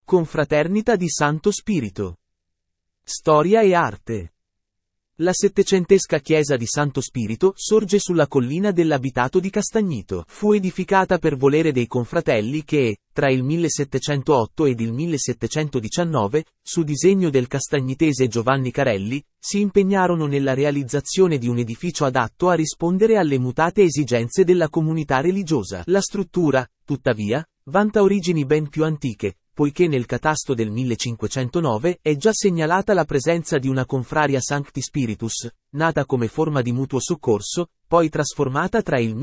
Confraternita di Santo Spirito. Storia e arte. La settecentesca chiesa di Santo Spirito sorge sulla collina dell'abitato di Castagnito. Fu edificata per volere dei confratelli che, tra il 1708 ed il 1719, su disegno del castagnitese Giovanni Carelli, si impegnarono nella realizzazione di un edificio adatto a rispondere alle mutate esigenze della comunità religiosa. La struttura, tuttavia, vanta origini ben più antiche, poiché nel catasto del 1509 è già segnalata la presenza di una confraria Sancti Spiritus, nata come forma di mutuo soccorso, poi trasformata tra il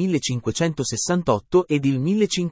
1568 ed il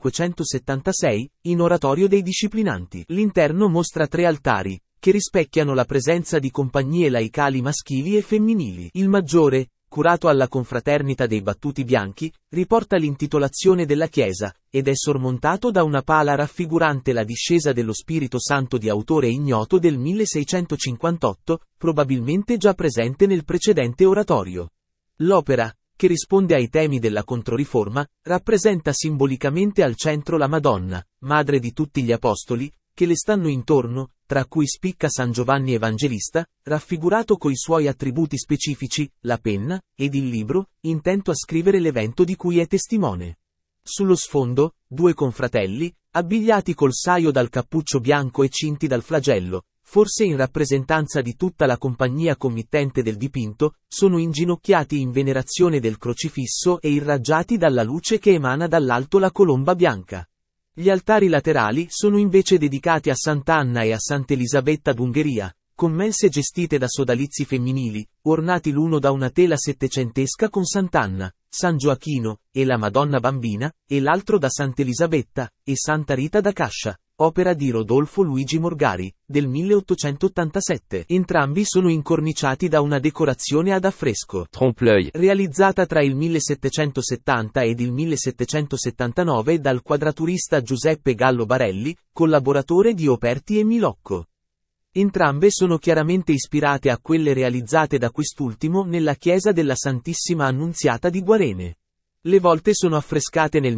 1576, in oratorio dei disciplinanti. L'interno mostra 3 altari, che rispecchiano la presenza di compagnie laicali maschili e femminili. Il maggiore, curato alla confraternita dei Battuti Bianchi, riporta l'intitolazione della chiesa, ed è sormontato da una pala raffigurante la discesa dello Spirito Santo di autore ignoto del 1658, probabilmente già presente nel precedente oratorio. L'opera, che risponde ai temi della Controriforma, rappresenta simbolicamente al centro la Madonna, madre di tutti gli apostoli, che le stanno intorno, tra cui spicca San Giovanni Evangelista, raffigurato coi suoi attributi specifici, la penna, ed il libro, intento a scrivere l'evento di cui è testimone. Sullo sfondo, 2 confratelli, abbigliati col saio dal cappuccio bianco e cinti dal flagello, forse in rappresentanza di tutta la compagnia committente del dipinto, sono inginocchiati in venerazione del crocifisso e irraggiati dalla luce che emana dall'alto la colomba bianca. Gli altari laterali sono invece dedicati a Sant'Anna e a Sant'Elisabetta d'Ungheria, con mense gestite da sodalizi femminili, ornati l'uno da una tela settecentesca con Sant'Anna, San Gioachino, e la Madonna Bambina, e l'altro da Sant'Elisabetta, e Santa Rita da Cascia, opera di Rodolfo Luigi Morgari, del 1887. Entrambi sono incorniciati da una decorazione ad affresco, Trompe-l'œil, realizzata tra il 1770 ed il 1779 dal quadraturista Giuseppe Gallo Barelli, collaboratore di Operti e Milocco. Entrambe sono chiaramente ispirate a quelle realizzate da quest'ultimo nella chiesa della Santissima Annunziata di Guarene. Le volte sono affrescate nel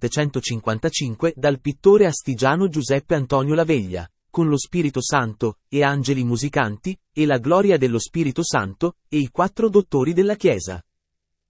1755 dal pittore astigiano Giuseppe Antonio Laveglia, con lo Spirito Santo, e angeli musicanti, e la gloria dello Spirito Santo, e i 4 dottori della Chiesa.